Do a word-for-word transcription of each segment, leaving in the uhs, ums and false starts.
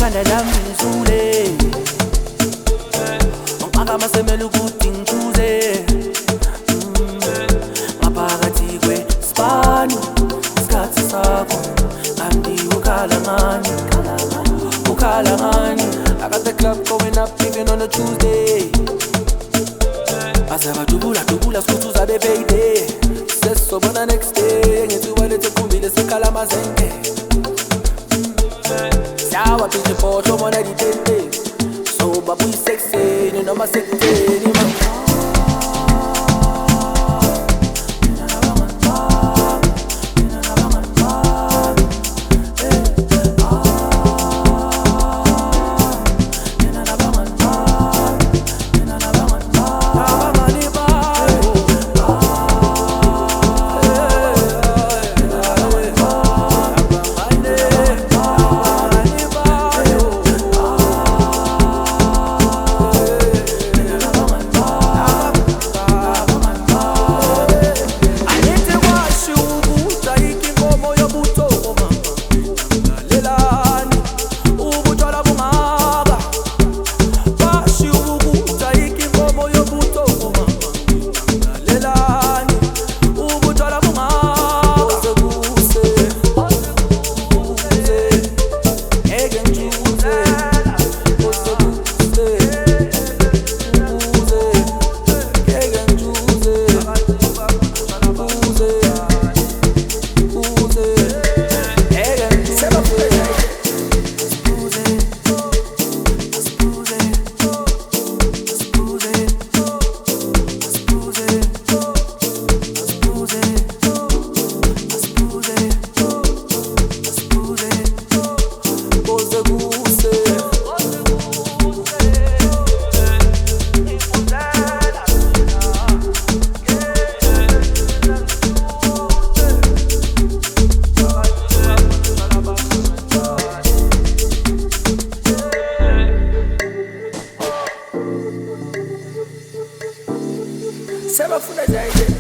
ikhanda lami ngizule ongaka masemela ukuthi ngichuze ngaphakathi kwesibani isikhathi sakho kanti ukhala ngani ukhala ngani I got the club going up even on a Tuesday Asaba dubula dubula skuthuza bebeyde sesobona next day ngithi walethe kumbile sekhala mazenke Sawa pinche photo mona di tente So babu is sexy ni noma sekte ni ma Sema funa zaidi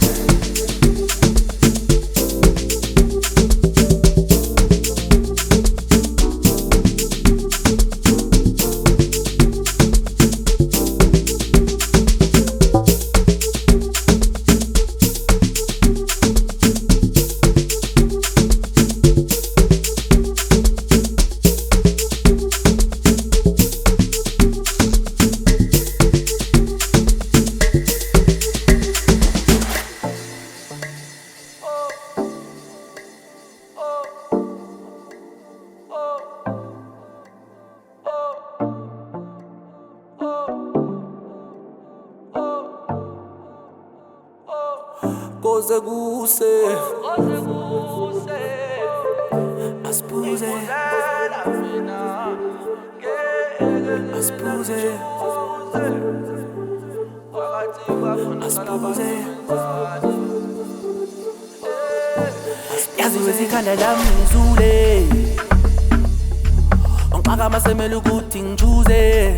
Koze guse Aspuze Aspuze Aspuze Yazi wezikhanda lami ngizule ongaka masemela ukuthi ngichuze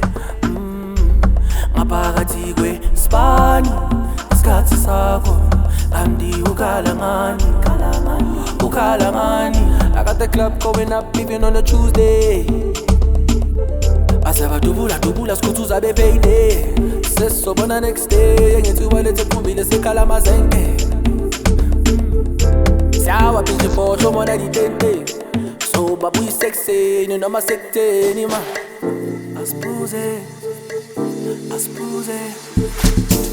ngaphakathi kwesibani isikhathi sakho Andy ukhala ngani ukhala ngani I got the club going up even on a Tuesday Asaba dubula dubula skuthuza bebeyde sesobona next day ngithi walethe kumbile sekhala mazenke Sawa pinche photo mona di tente So babu is sexy ni noma sekte ni ma Aspuze Aspuze